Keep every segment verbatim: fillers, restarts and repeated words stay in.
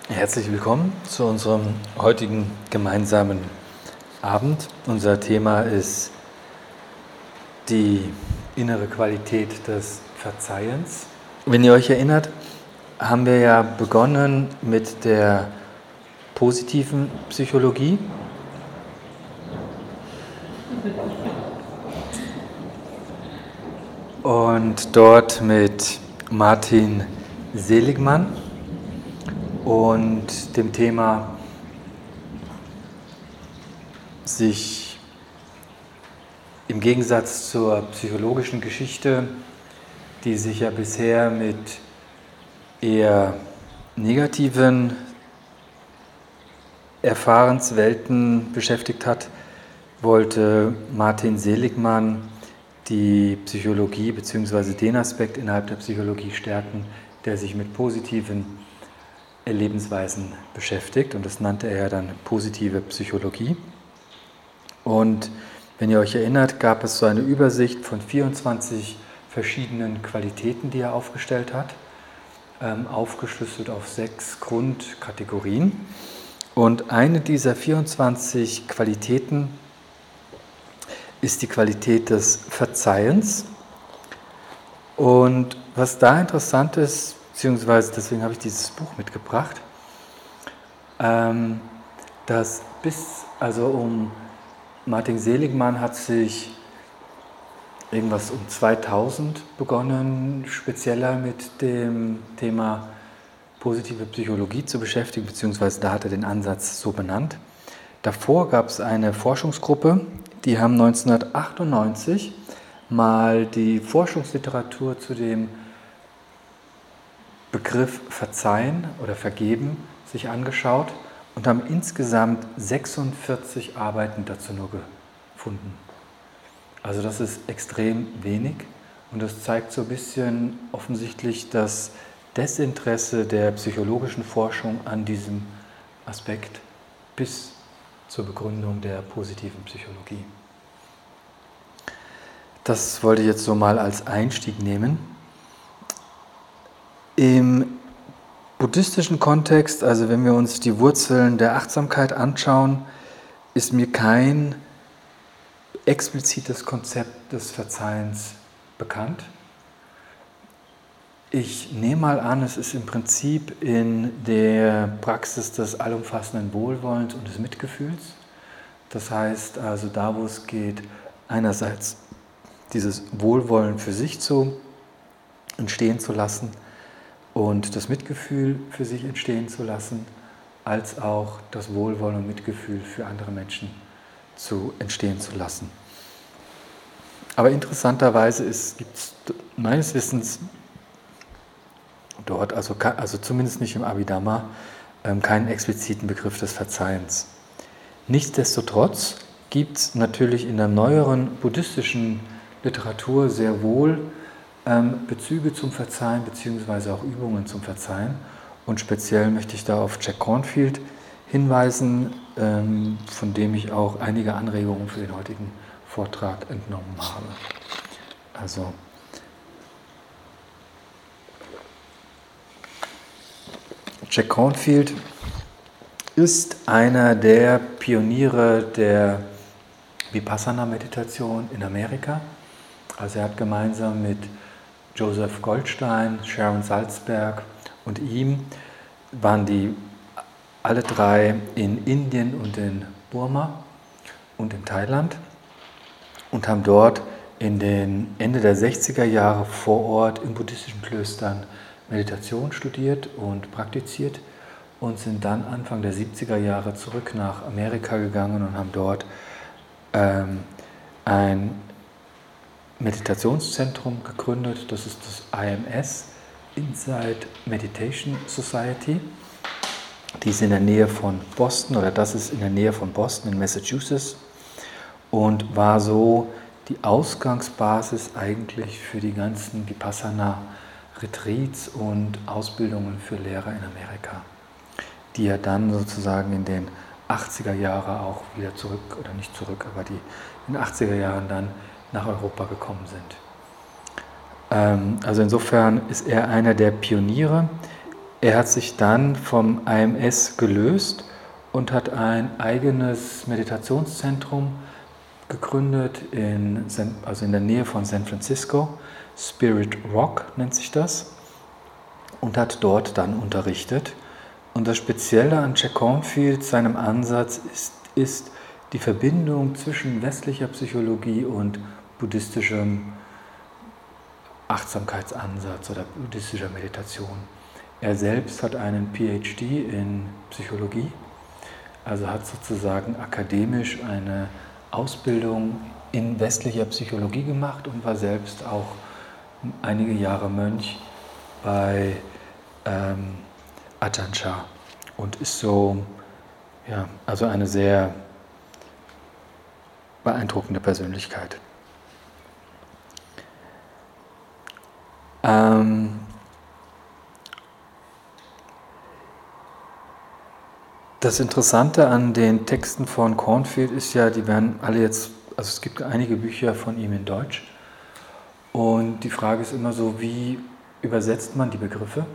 Herzlich willkommen zu unserem heutigen gemeinsamen Abend. Unser Thema ist die innere Qualität des Verzeihens. Wenn ihr euch erinnert, haben wir ja begonnen mit der positiven Psychologie. Und dort mit Martin Seligman und dem Thema, sich im Gegensatz zur psychologischen Geschichte, die sich ja bisher mit eher negativen Erfahrenswelten beschäftigt hat, wollte Martin Seligman die Psychologie bzw. den Aspekt innerhalb der Psychologie stärken, der sich mit positiven Lebensweisen beschäftigt, und das nannte er dann positive Psychologie. Und wenn ihr euch erinnert, gab es so eine Übersicht von vierundzwanzig verschiedenen Qualitäten, die er aufgestellt hat, ähm, aufgeschlüsselt auf sechs Grundkategorien. Und eine dieser vierundzwanzig Qualitäten ist die Qualität des Verzeihens. Und was da interessant ist, beziehungsweise deswegen habe ich dieses Buch mitgebracht, ähm, dass bis, also um Martin Seligman hat sich irgendwas um zweitausend begonnen, spezieller mit dem Thema positive Psychologie zu beschäftigen, beziehungsweise da hat er den Ansatz so benannt. Davor gab es eine Forschungsgruppe, die haben neunzehnhundertachtundneunzig mal die Forschungsliteratur zu dem Begriff Verzeihen oder Vergeben sich angeschaut und haben insgesamt sechsundvierzig Arbeiten dazu nur gefunden. Also das ist extrem wenig, und das zeigt so ein bisschen offensichtlich das Desinteresse der psychologischen Forschung an diesem Aspekt bis zur Begründung der positiven Psychologie. Das wollte ich jetzt so mal als Einstieg nehmen. Im buddhistischen Kontext, also wenn wir uns die Wurzeln der Achtsamkeit anschauen, ist mir kein explizites Konzept des Verzeihens bekannt. Ich nehme mal an, es ist im Prinzip in der Praxis des allumfassenden Wohlwollens und des Mitgefühls. Das heißt also da, wo es geht, einerseits dieses Wohlwollen für sich zu entstehen zu lassen und das Mitgefühl für sich entstehen zu lassen, als auch das Wohlwollen und Mitgefühl für andere Menschen zu entstehen zu lassen. Aber interessanterweise gibt es meines Wissens dort, also, also zumindest nicht im Abhidhamma, keinen expliziten Begriff des Verzeihens. Nichtsdestotrotz gibt es natürlich in der neueren buddhistischen Literatur sehr wohl ähm, Bezüge zum Verzeihen beziehungsweise auch Übungen zum Verzeihen. Und speziell möchte ich da auf Jack Kornfield hinweisen, ähm, von dem ich auch einige Anregungen für den heutigen Vortrag entnommen habe. Also Jack Kornfield ist einer der Pioniere der Vipassana-Meditation in Amerika. Also er hat gemeinsam mit Joseph Goldstein, Sharon Salzberg und ihm, waren die alle drei in Indien und in Burma und in Thailand und haben dort in den Ende der sechziger Jahre vor Ort in buddhistischen Klöstern Meditation studiert und praktiziert und sind dann Anfang der siebziger Jahre zurück nach Amerika gegangen und haben dort ähm, ein Meditationszentrum gegründet. Das ist das I M S, Insight Meditation Society. Die ist in der Nähe von Boston, oder das ist in der Nähe von Boston in Massachusetts, und war so die Ausgangsbasis eigentlich für die ganzen Vipassana-Retreats und Ausbildungen für Lehrer in Amerika, die ja dann sozusagen in den achtziger Jahren auch wieder zurück, oder nicht zurück, aber die in den achtziger Jahren dann nach Europa gekommen sind. Also insofern ist er einer der Pioniere. er hat sich dann vom I M S gelöst und hat ein eigenes Meditationszentrum gegründet, in, also in der Nähe von San Francisco. Spirit Rock nennt sich das, und hat dort dann unterrichtet. Und das Spezielle an Jack Kornfield, seinem Ansatz, ist, ist die Verbindung zwischen westlicher Psychologie und buddhistischem Achtsamkeitsansatz oder buddhistischer Meditation. Er selbst hat einen P H D in Psychologie, also hat sozusagen akademisch eine Ausbildung in westlicher Psychologie gemacht und war selbst auch einige Jahre Mönch bei ähm, Ajahn Chah und ist so, ja, also eine sehr beeindruckende Persönlichkeit. Ähm, das Interessante an den Texten von Kornfield ist ja, die werden alle jetzt, also es gibt einige Bücher von ihm in Deutsch und die Frage ist immer so, wie übersetzt man die Begriffe?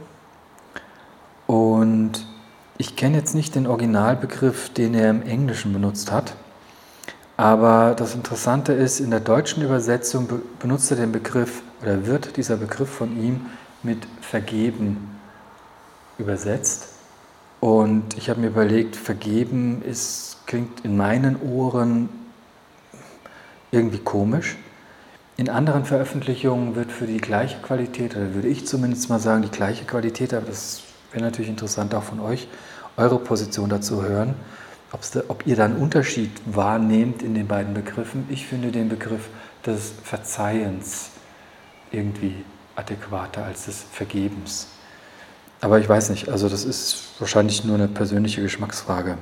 Und ich kenne jetzt nicht den Originalbegriff, den er im Englischen benutzt hat, aber das Interessante ist, in der deutschen Übersetzung benutzt er den Begriff, oder wird dieser Begriff von ihm mit vergeben übersetzt. Und ich habe mir überlegt, vergeben ist, klingt in meinen Ohren irgendwie komisch. In anderen Veröffentlichungen wird für die gleiche Qualität, oder würde ich zumindest mal sagen, die gleiche Qualität, aber das wäre natürlich interessant auch von euch, eure Position dazu hören, da, ob ihr da einen Unterschied wahrnehmt in den beiden Begriffen. Ich finde den Begriff des Verzeihens irgendwie adäquater als des Vergebens. Aber ich weiß nicht, also das ist wahrscheinlich nur eine persönliche Geschmacksfrage.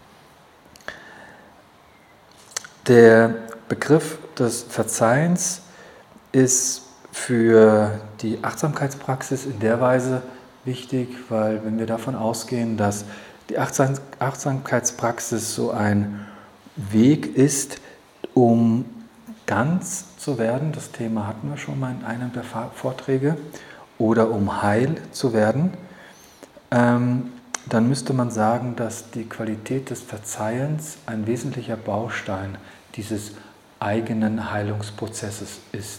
Der Begriff des Verzeihens ist für die Achtsamkeitspraxis in der Weise wichtig, weil wenn wir davon ausgehen, dass die Achtsam- Achtsamkeitspraxis so ein Weg ist, um ganz zu werden, das Thema hatten wir schon mal in einem der Vorträge, oder um heil zu werden, ähm, dann müsste man sagen, dass die Qualität des Verzeihens ein wesentlicher Baustein dieses eigenen Heilungsprozesses ist.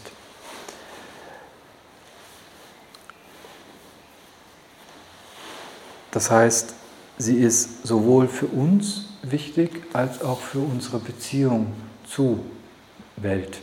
Das heißt, sie ist sowohl für uns wichtig, als auch für unsere Beziehung zu Welt.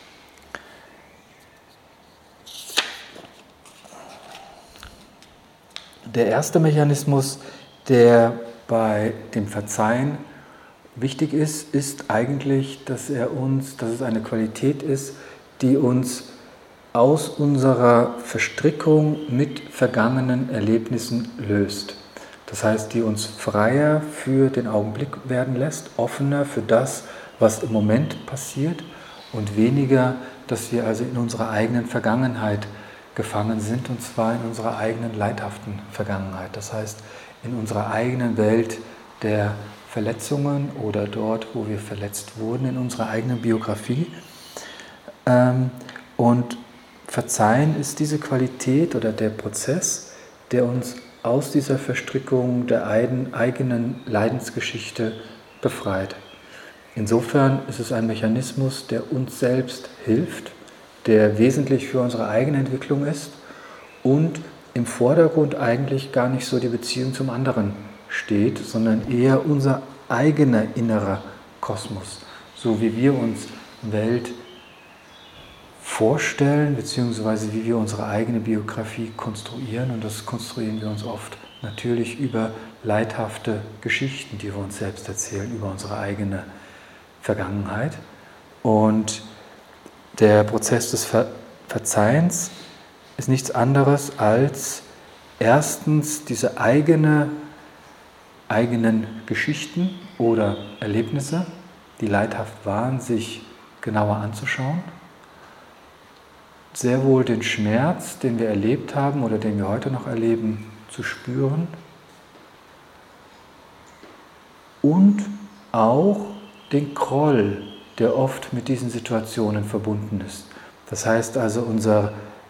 Der erste Mechanismus, der bei dem Verzeihen wichtig ist, ist eigentlich, dass er uns, dass es eine Qualität ist, die uns aus unserer Verstrickung mit vergangenen Erlebnissen löst. Das heißt, die uns freier für den Augenblick werden lässt, offener für das, was im Moment passiert und weniger, dass wir also in unserer eigenen Vergangenheit gefangen sind, und zwar in unserer eigenen leidhaften Vergangenheit. Das heißt, in unserer eigenen Welt der Verletzungen oder dort, wo wir verletzt wurden, in unserer eigenen Biografie. Und Verzeihen ist diese Qualität oder der Prozess, der uns aus dieser Verstrickung der eigenen Leidensgeschichte befreit. Insofern ist es ein Mechanismus, der uns selbst hilft, der wesentlich für unsere eigene Entwicklung ist und im Vordergrund eigentlich gar nicht so die Beziehung zum anderen steht, sondern eher unser eigener innerer Kosmos, so wie wir uns Welt vorstellen, beziehungsweise wie wir unsere eigene Biografie konstruieren, und das konstruieren wir uns oft natürlich über leidhafte Geschichten, die wir uns selbst erzählen, über unsere eigene Vergangenheit. Und der Prozess des Ver- Verzeihens ist nichts anderes als erstens diese eigene, eigenen Geschichten oder Erlebnisse, die leidhaft waren, sich genauer anzuschauen. Sehr wohl den Schmerz, den wir erlebt haben oder den wir heute noch erleben, zu spüren. Und auch den Groll, der oft mit diesen Situationen verbunden ist. Das heißt also, unser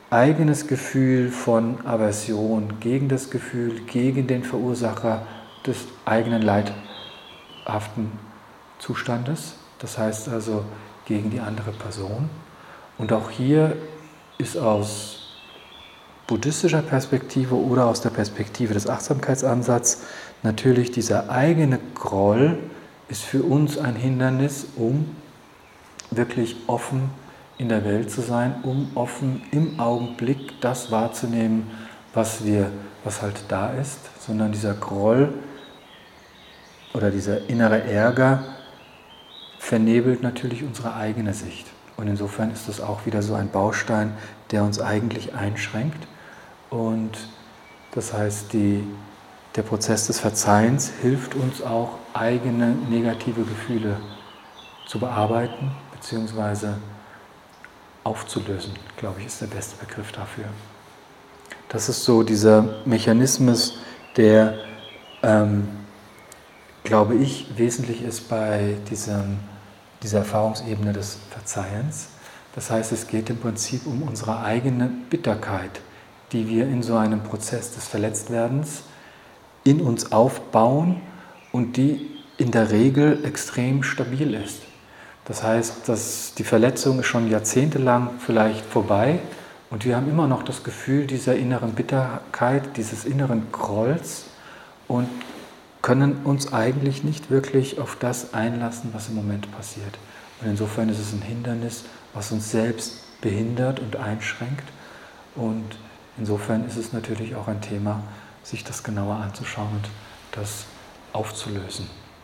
eigenes Gefühl von Aversion gegen das Gefühl, gegen den Verursacher des eigenen leidhaften Zustandes, das heißt also gegen die andere Person. Und auch hier ist aus buddhistischer Perspektive oder aus der Perspektive des Achtsamkeitsansatzes natürlich dieser eigene Groll ist für uns ein Hindernis, um wirklich offen in der Welt zu sein, um offen im Augenblick das wahrzunehmen, was wir, was halt da ist, sondern dieser Groll oder dieser innere Ärger vernebelt natürlich unsere eigene Sicht. Und insofern ist das auch wieder so ein Baustein, der uns eigentlich einschränkt. Und das heißt, die, der Prozess des Verzeihens hilft uns auch, eigene negative Gefühle zu bearbeiten, beziehungsweise aufzulösen, glaube ich, ist der beste Begriff dafür. Das ist so dieser Mechanismus, der, ähm, glaube ich, wesentlich ist bei diesem, dieser Erfahrungsebene des Verzeihens. Das heißt, es geht im Prinzip um unsere eigene Bitterkeit, die wir in so einem Prozess des Verletztwerdens in uns aufbauen und die in der Regel extrem stabil ist. Das heißt, dass die Verletzung ist schon jahrzehntelang vielleicht vorbei und wir haben immer noch das Gefühl dieser inneren Bitterkeit, dieses inneren Grolls und können uns eigentlich nicht wirklich auf das einlassen, was im Moment passiert. Und insofern ist es ein Hindernis, was uns selbst behindert und einschränkt. Und insofern ist es natürlich auch ein Thema, sich das genauer anzuschauen und das aufzulösen.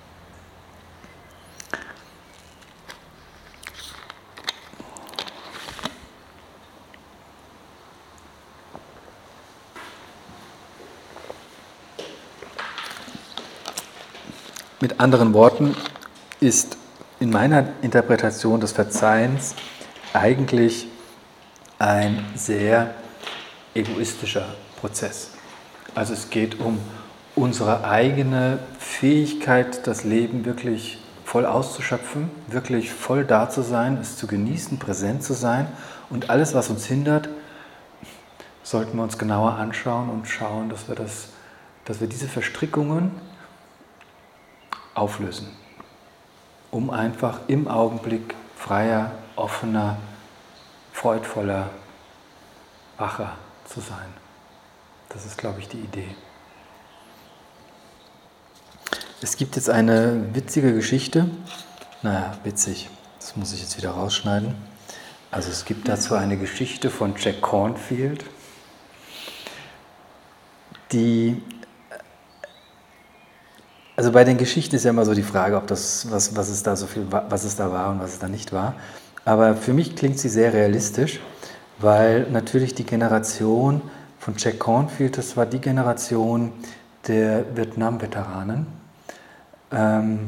Mit anderen Worten ist in meiner Interpretation des Verzeihens eigentlich ein sehr egoistischer Prozess. Also es geht um unsere eigene Fähigkeit, das Leben wirklich voll auszuschöpfen, wirklich voll da zu sein, es zu genießen, präsent zu sein. Und alles, was uns hindert, sollten wir uns genauer anschauen und schauen, dass wir, das, dass wir diese Verstrickungen auflösen, um einfach im Augenblick freier, offener, freudvoller, wacher zu sein. Das ist, glaube ich, die Idee. Es gibt jetzt eine witzige Geschichte. Naja, witzig. Das muss ich jetzt wieder rausschneiden. Also es gibt dazu eine Geschichte von Jack Cornfield, die... Also bei den Geschichten ist ja immer so die Frage, ob das, was, was es da so viel, was es da war und was es da nicht war. Aber für mich klingt sie sehr realistisch, weil natürlich die Generation von Jack Cornfield, das war die Generation der Vietnam-Veteranen. Ähm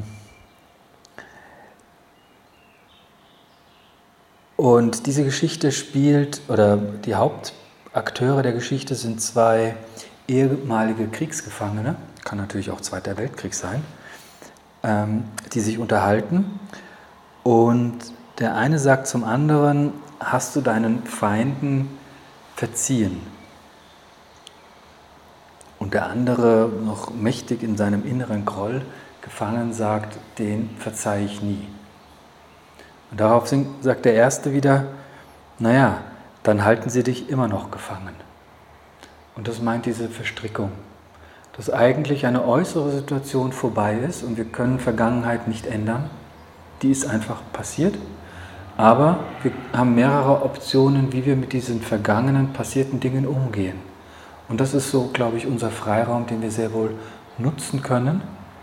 und diese Geschichte spielt, oder die Hauptakteure der Geschichte sind zwei ehemalige Kriegsgefangene, kann natürlich auch Zweiter Weltkrieg sein, ähm, die sich unterhalten und der eine sagt zum anderen, hast du deinen Feinden verziehen? Und der andere, noch mächtig in seinem inneren Groll gefangen, sagt, den verzeihe ich nie. Und darauf sagt der Erste wieder, naja, dann halten sie dich immer noch gefangen. Und das meint diese Verstrickung, dass eigentlich eine äußere Situation vorbei ist und wir können Vergangenheit nicht ändern. Die ist einfach passiert, aber wir haben mehrere Optionen, wie wir mit diesen vergangenen, passierten Dingen umgehen. Und das ist so, glaube ich, unser Freiraum, den wir sehr wohl nutzen können.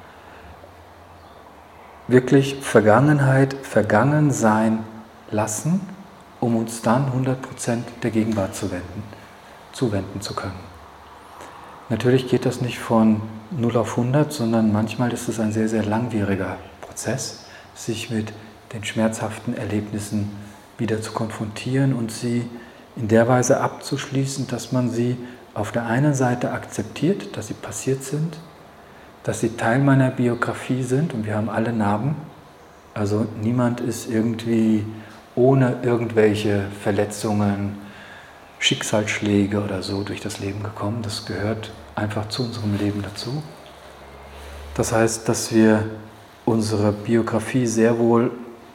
Wirklich Vergangenheit vergangen sein lassen, um uns dann hundert Prozent der Gegenwart zu wenden, zuwenden zu können. Natürlich geht das nicht von null auf hundert, sondern manchmal ist es ein sehr, sehr langwieriger Prozess, sich mit den schmerzhaften Erlebnissen wieder zu konfrontieren und sie in der Weise abzuschließen, dass man sie auf der einen Seite akzeptiert, dass sie passiert sind, dass sie Teil meiner Biografie sind und wir haben alle Narben. Also niemand ist irgendwie ohne irgendwelche Verletzungen, Schicksalsschläge oder so durch das Leben gekommen. Das gehört einfach zu unserem Leben dazu. Das heißt, dass wir unsere Biografie sehr wohl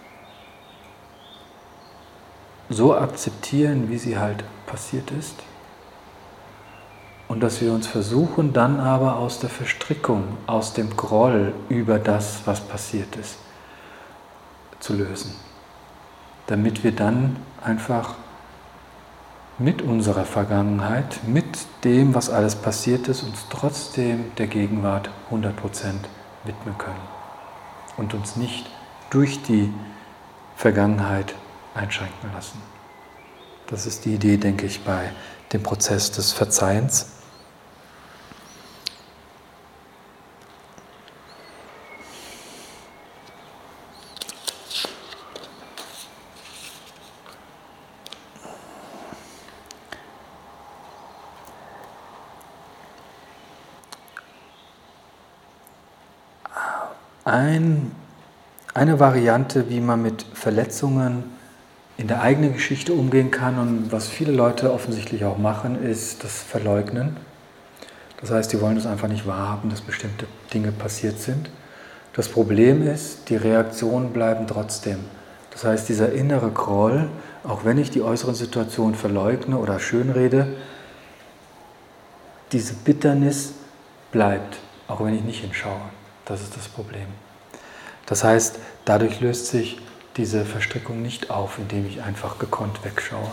so akzeptieren, wie sie halt passiert ist. Und dass wir uns versuchen, dann aber aus der Verstrickung, aus dem Groll über das, was passiert ist, zu lösen. Damit wir dann einfach mit unserer Vergangenheit, mit dem, was alles passiert ist, uns trotzdem der Gegenwart hundert Prozent widmen können und uns nicht durch die Vergangenheit einschränken lassen. Das ist die Idee, denke ich, bei dem Prozess des Verzeihens. Ein, eine Variante, wie man mit Verletzungen in der eigenen Geschichte umgehen kann und was viele Leute offensichtlich auch machen, ist das Verleugnen. Das heißt, die wollen es einfach nicht wahrhaben, dass bestimmte Dinge passiert sind. Das Problem ist, die Reaktionen bleiben trotzdem. Das heißt, dieser innere Groll, auch wenn ich die äußeren Situationen verleugne oder schönrede, diese Bitternis bleibt, auch wenn ich nicht hinschaue. Das ist das Problem. Das heißt, dadurch löst sich diese Verstrickung nicht auf, indem ich einfach gekonnt wegschaue.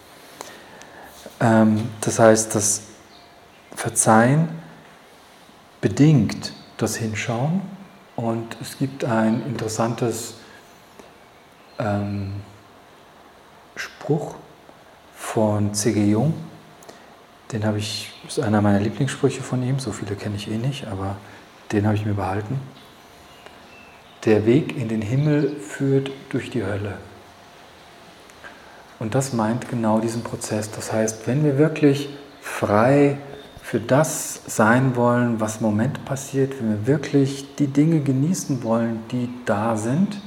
Ähm, das heißt, das Verzeihen bedingt das Hinschauen und es gibt ein interessantes ähm, Spruch von C G Jung, den habe ich, ist einer meiner Lieblingssprüche von ihm, so viele kenne ich eh nicht, aber den habe ich mir behalten. Der Weg in den Himmel führt durch die Hölle. Und das meint genau diesen Prozess. Das heißt, wenn wir wirklich frei für das sein wollen, was im Moment passiert, wenn wir wirklich die Dinge genießen wollen, die da sind,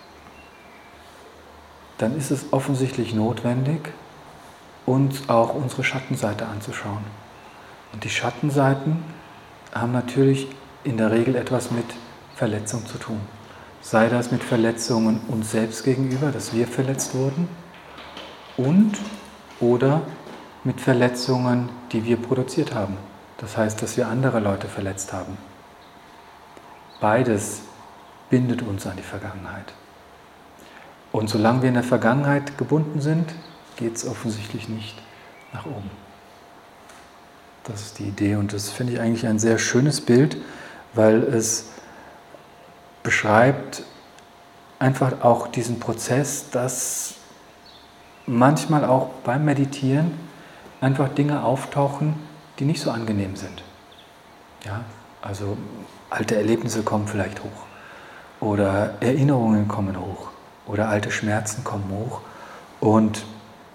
dann ist es offensichtlich notwendig, uns auch unsere Schattenseite anzuschauen. Und die Schattenseiten haben natürlich in der Regel etwas mit Verletzung zu tun. Sei das mit Verletzungen uns selbst gegenüber, dass wir verletzt wurden, und oder mit Verletzungen, die wir produziert haben. Das heißt, dass wir andere Leute verletzt haben. Beides bindet uns an die Vergangenheit. Und solange wir in der Vergangenheit gebunden sind, geht es offensichtlich nicht nach oben. Das ist die Idee und das finde ich eigentlich ein sehr schönes Bild, weil es beschreibt einfach auch diesen Prozess, dass manchmal auch beim Meditieren einfach Dinge auftauchen, die nicht so angenehm sind. Ja, also alte Erlebnisse kommen vielleicht hoch oder Erinnerungen kommen hoch oder alte Schmerzen kommen hoch und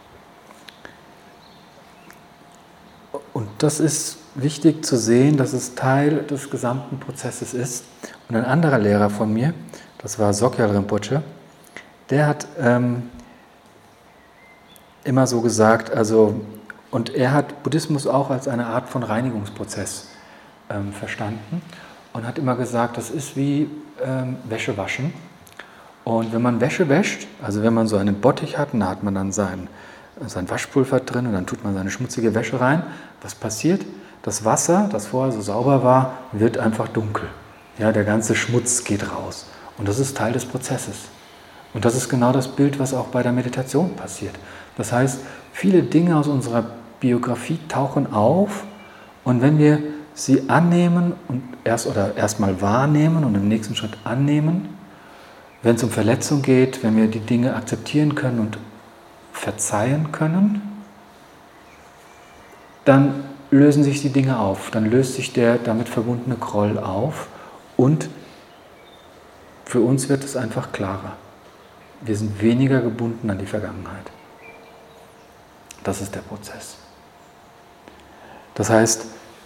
Und das ist wichtig zu sehen, dass es Teil des gesamten Prozesses ist. Und ein anderer Lehrer von mir, das war Sogyal Rinpoche, der hat ähm, immer so gesagt, also, und er hat Buddhismus auch als eine Art von Reinigungsprozess ähm, verstanden und hat immer gesagt, das ist wie ähm, Wäsche waschen. Und wenn man Wäsche wäscht, also wenn man so einen Bottich hat, da hat man dann sein sein Waschpulver drin und dann tut man seine schmutzige Wäsche rein. Was passiert? Das Wasser, das vorher so sauber war, wird einfach dunkel. Ja, der ganze Schmutz geht raus. Und das ist Teil des Prozesses. Und das ist genau das Bild, was auch bei der Meditation passiert. Das heißt, viele Dinge aus unserer Biografie tauchen auf und wenn wir sie annehmen und erst oder erstmal wahrnehmen und im nächsten Schritt annehmen, wenn es um Verletzung geht, wenn wir die Dinge akzeptieren können und verzeihen können, dann lösen sich die Dinge auf, dann löst sich der damit verbundene Groll auf und für uns wird es einfach klarer. Wir sind weniger gebunden an die Vergangenheit. Das ist der Prozess. Das heißt,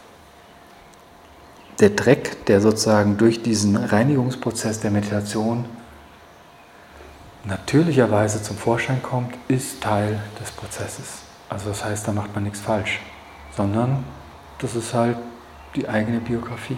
der Dreck, der sozusagen durch diesen Reinigungsprozess der Meditation natürlicherweise zum Vorschein kommt, ist Teil des Prozesses. Also das heißt, da macht man nichts falsch, sondern das ist halt die eigene Biografie.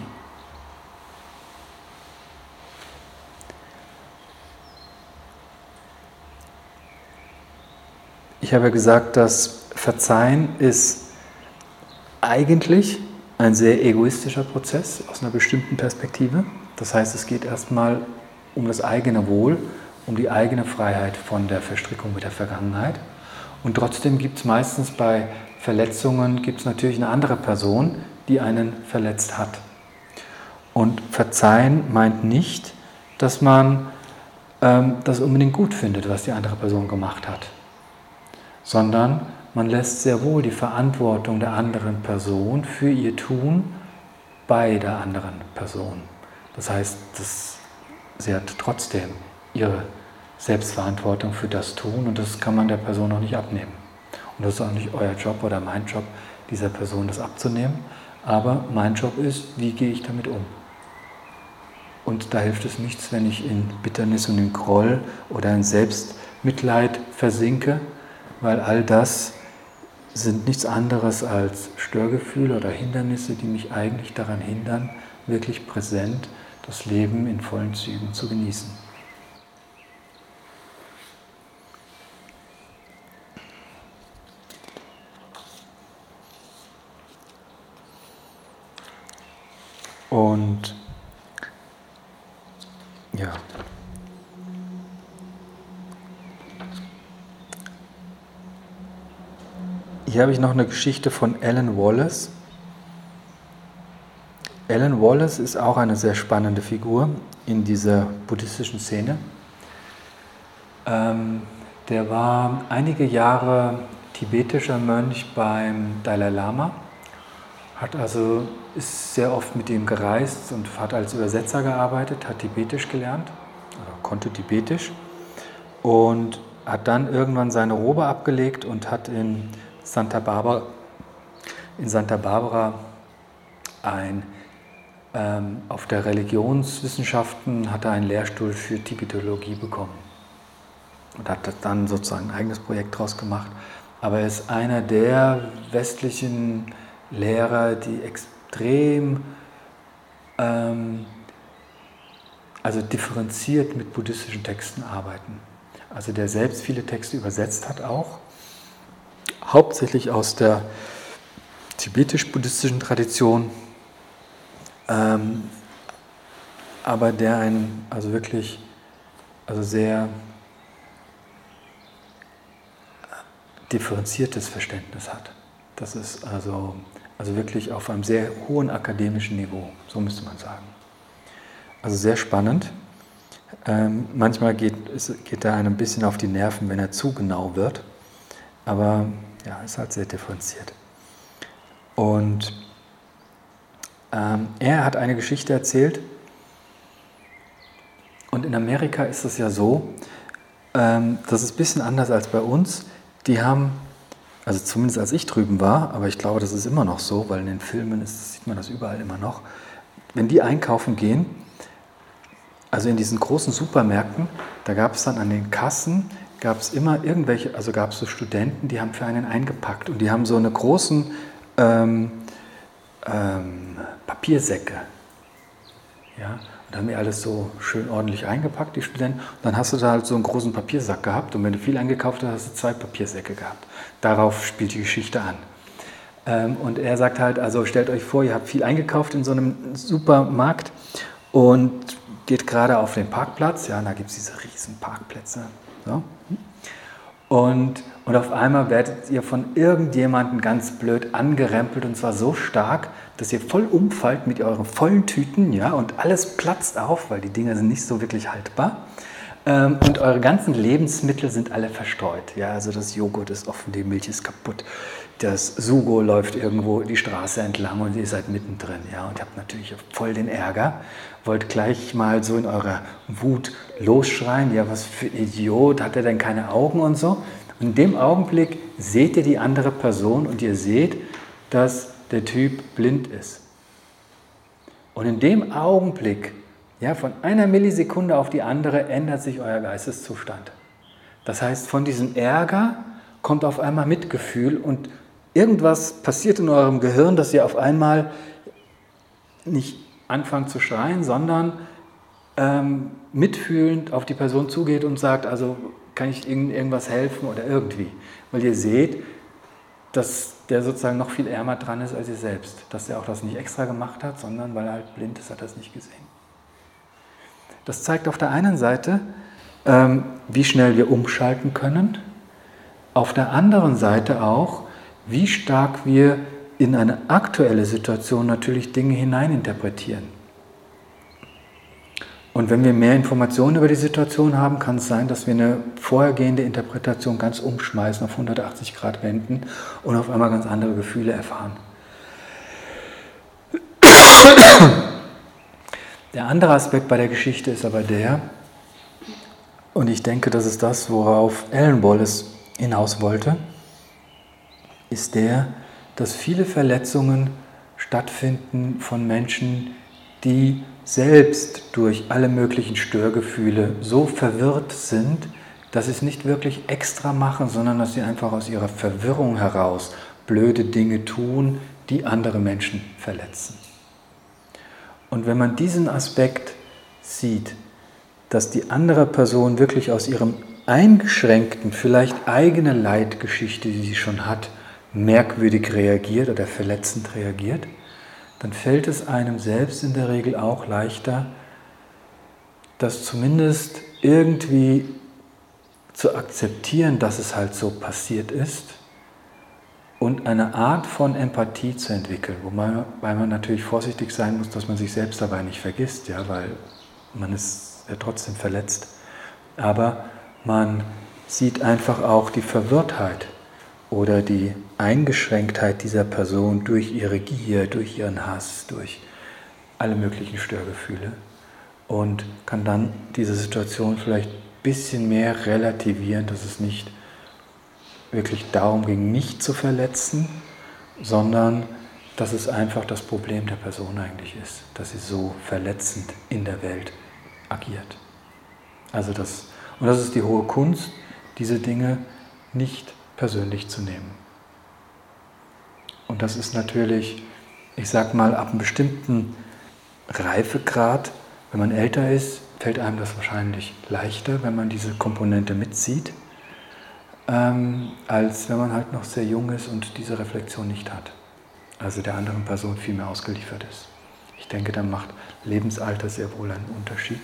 Ich habe ja gesagt, dass Verzeihen ist eigentlich ein sehr egoistischer Prozess aus einer bestimmten Perspektive. Das heißt, es geht erstmal um das eigene Wohl, um die eigene Freiheit von der Verstrickung mit der Vergangenheit. Und trotzdem gibt es meistens bei Verletzungen gibt es natürlich eine andere Person, die einen verletzt hat. Und Verzeihen meint nicht, dass man ähm, das unbedingt gut findet, was die andere Person gemacht hat, sondern man lässt sehr wohl die Verantwortung der anderen Person für ihr Tun bei der anderen Person. Das heißt, das, sie hat trotzdem ihre Selbstverantwortung für das Tun und das kann man der Person auch nicht abnehmen. Und das ist auch nicht euer Job oder mein Job, dieser Person das abzunehmen, aber mein Job ist, wie gehe ich damit um? Und da hilft es nichts, wenn ich in Bitternis und in Groll oder in Selbstmitleid versinke, weil all das sind nichts anderes als Störgefühle oder Hindernisse, die mich eigentlich daran hindern, wirklich präsent das Leben in vollen Zügen zu genießen. Und ja, hier habe ich noch eine Geschichte von Alan Wallace. Alan Wallace ist auch eine sehr spannende Figur in dieser buddhistischen Szene. Ähm, der war einige Jahre tibetischer Mönch beim Dalai Lama, hat also, ist sehr oft mit ihm gereist und hat als Übersetzer gearbeitet, hat Tibetisch gelernt, oder konnte Tibetisch und hat dann irgendwann seine Robe abgelegt und hat in Santa Barbara, in Santa Barbara ein, ähm, auf der Religionswissenschaften hat er einen Lehrstuhl für Tibetologie bekommen und hat dann sozusagen ein eigenes Projekt daraus gemacht. Aber er ist einer der westlichen Lehrer, die extrem ähm, also differenziert mit buddhistischen Texten arbeiten. Also der selbst viele Texte übersetzt hat auch, hauptsächlich aus der tibetisch-buddhistischen Tradition, ähm, aber der ein also wirklich also sehr differenziertes Verständnis hat. Das ist also, also wirklich auf einem sehr hohen akademischen Niveau, so müsste man sagen. Also sehr spannend. Ähm, manchmal geht, ist, geht er einem ein bisschen auf die Nerven, wenn er zu genau wird, aber ja, ist halt sehr differenziert. Und ähm, er hat eine Geschichte erzählt und in Amerika ist es ja so, ähm, das ist ein bisschen anders als bei uns. Die haben, also zumindest als ich drüben war, aber ich glaube, das ist immer noch so, weil in den Filmen ist, sieht man das überall immer noch, wenn die einkaufen gehen, also in diesen großen Supermärkten, da gab es dann an den Kassen, gab es immer irgendwelche, also gab es so Studenten, die haben für einen eingepackt und die haben so eine großen ähm, ähm, Papiersäcke, ja, und da haben die alles so schön ordentlich eingepackt, die Studenten, und dann hast du da halt so einen großen Papiersack gehabt und wenn du viel eingekauft hast, hast du zwei Papiersäcke gehabt. Darauf spielt die Geschichte an. Ähm, und er sagt halt, also stellt euch vor, ihr habt viel eingekauft in so einem Supermarkt und geht gerade auf den Parkplatz, ja, und da gibt es diese riesen Parkplätze, so. Und, und auf einmal werdet ihr von irgendjemandem ganz blöd angerempelt und zwar so stark, dass ihr voll umfallt mit euren vollen Tüten, ja, und alles platzt auf, weil die Dinger sind nicht so wirklich haltbar. Ähm, und eure ganzen Lebensmittel sind alle verstreut, ja, also das Joghurt ist offen, die Milch ist kaputt, das Sugo läuft irgendwo die Straße entlang und ihr seid mittendrin, ja, und ihr habt natürlich voll den Ärger, wollt gleich mal so in eurer Wut losschreien, ja, was für ein Idiot, hat er denn keine Augen und so? Und in dem Augenblick seht ihr die andere Person und ihr seht, dass der Typ blind ist. Und in dem Augenblick, ja, von einer Millisekunde auf die andere ändert sich euer Geisteszustand. Das heißt, von diesem Ärger kommt auf einmal Mitgefühl und irgendwas passiert in eurem Gehirn, dass ihr auf einmal nicht anfangt zu schreien, sondern ähm, mitfühlend auf die Person zugeht und sagt, also kann ich Ihnen irgendwas helfen oder irgendwie. Weil ihr seht, dass der sozusagen noch viel ärmer dran ist als ihr selbst. Dass er auch das nicht extra gemacht hat, sondern weil er halt blind ist, hat er es nicht gesehen. Das zeigt auf der einen Seite, ähm, wie schnell wir umschalten können. Auf der anderen Seite auch, wie stark wir in eine aktuelle Situation natürlich Dinge hineininterpretieren. Und wenn wir mehr Informationen über die Situation haben, kann es sein, dass wir eine vorhergehende Interpretation ganz umschmeißen, auf hundertachtzig Grad wenden und auf einmal ganz andere Gefühle erfahren. Der andere Aspekt bei der Geschichte ist aber der, und ich denke, das ist das, worauf Alan Wallace hinaus wollte, ist der, dass viele Verletzungen stattfinden von Menschen, die selbst durch alle möglichen Störgefühle so verwirrt sind, dass sie es nicht wirklich extra machen, sondern dass sie einfach aus ihrer Verwirrung heraus blöde Dinge tun, die andere Menschen verletzen. Und wenn man diesen Aspekt sieht, dass die andere Person wirklich aus ihrem eingeschränkten, vielleicht eigene Leidgeschichte, die sie schon hat, merkwürdig reagiert oder verletzend reagiert, dann fällt es einem selbst in der Regel auch leichter, das zumindest irgendwie zu akzeptieren, dass es halt so passiert ist und eine Art von Empathie zu entwickeln, wobei man natürlich vorsichtig sein muss, dass man sich selbst dabei nicht vergisst, ja, weil man ist ja trotzdem verletzt. Aber man sieht einfach auch die Verwirrtheit oder die Eingeschränktheit dieser Person durch ihre Gier, durch ihren Hass, durch alle möglichen Störgefühle und kann dann diese Situation vielleicht ein bisschen mehr relativieren, dass es nicht wirklich darum ging, nicht zu verletzen, sondern dass es einfach das Problem der Person eigentlich ist, dass sie so verletzend in der Welt agiert. Also das, und das ist die hohe Kunst, diese Dinge nicht persönlich zu nehmen. Und das ist natürlich, ich sag mal, ab einem bestimmten Reifegrad, wenn man älter ist, fällt einem das wahrscheinlich leichter, wenn man diese Komponente mitzieht, ähm, als wenn man halt noch sehr jung ist und diese Reflexion nicht hat. Also der anderen Person viel mehr ausgeliefert ist. Ich denke, da macht Lebensalter sehr wohl einen Unterschied.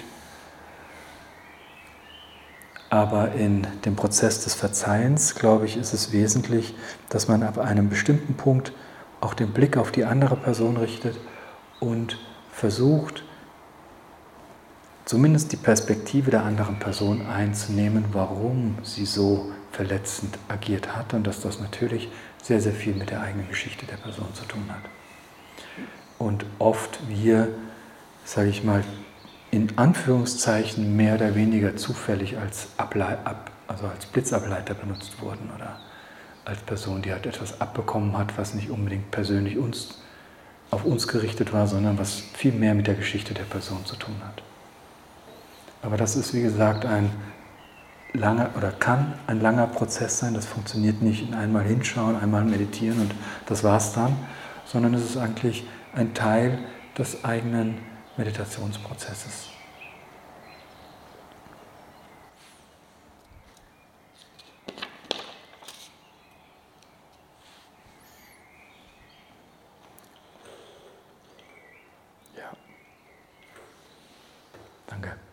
Aber in dem Prozess des Verzeihens, glaube ich, ist es wesentlich, dass man ab einem bestimmten Punkt auch den Blick auf die andere Person richtet und versucht, zumindest die Perspektive der anderen Person einzunehmen, warum sie so verletzend agiert hat und dass das natürlich sehr, sehr viel mit der eigenen Geschichte der Person zu tun hat. Und oft wir, sage ich mal, in Anführungszeichen mehr oder weniger zufällig als, Ablei- ab, also als Blitzableiter benutzt wurden oder als Person, die halt etwas abbekommen hat, was nicht unbedingt persönlich uns, auf uns gerichtet war, sondern was viel mehr mit der Geschichte der Person zu tun hat. Aber das ist, wie gesagt, ein langer oder kann ein langer Prozess sein. Das funktioniert nicht in einmal hinschauen, einmal meditieren und das war's dann, sondern es ist eigentlich ein Teil des eigenen Meditationsprozesses. Ja. Danke.